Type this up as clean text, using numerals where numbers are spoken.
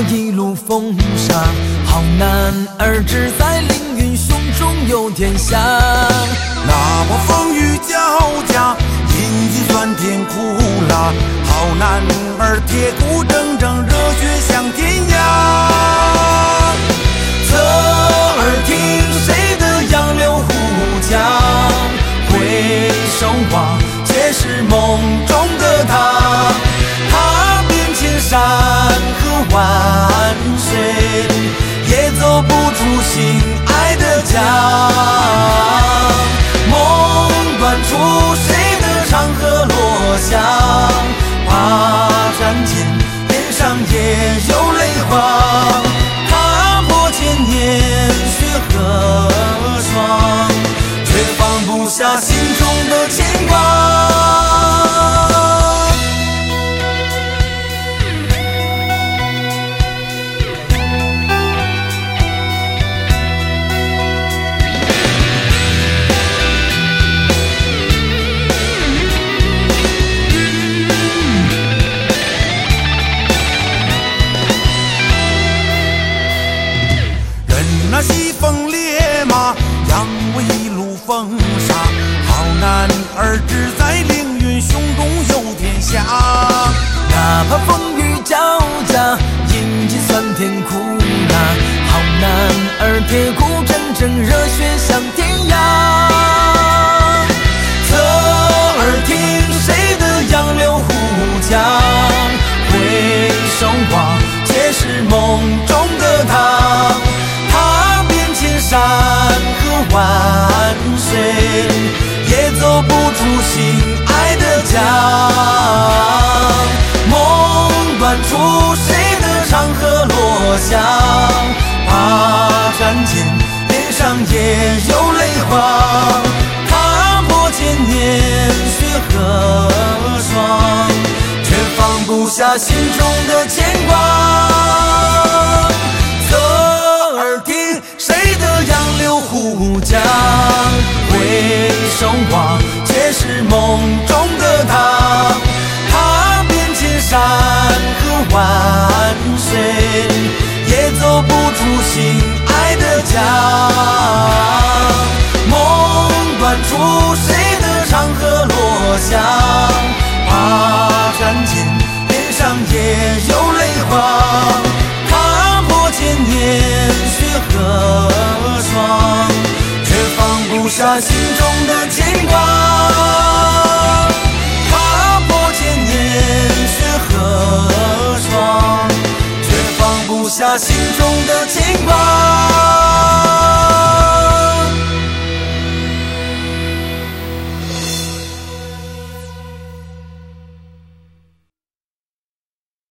一路风沙，好男儿志在凌云，胸中有天下。 哪怕风雨交加，饮尽酸甜苦辣，好男儿铁骨铮铮，热血向天涯。 侧耳听谁的杨柳呼叫，回首望，皆是梦中的他。踏遍千山和万水，也走不出心爱的家。梦断出谁的长河落下，怕斩间脸上也有泪花。踏破千年雪和霜，却放不下心中的牵挂。 那西风烈马，扬我一路风沙，好男儿志在凌云，胸中有天下。 哪怕风雨交加，饮尽酸甜苦辣，好男儿铁骨铮铮，热血向天涯。侧耳听谁的杨柳呼叫，回首望，皆是梦中的他。山和万水，也走不出心爱的家。梦断出谁的长河落下，怕斩间脸上也有泪花。踏破千年雪和霜，却放不下心中的牵挂。侧耳听谁的杨柳呼叫，回首望，皆是梦中的他。踏遍千山和万水，也走不出心爱的家。梦断出谁的长河落下，怕斩间脸上也有泪花。踏破千年雪和霜，却放不下心中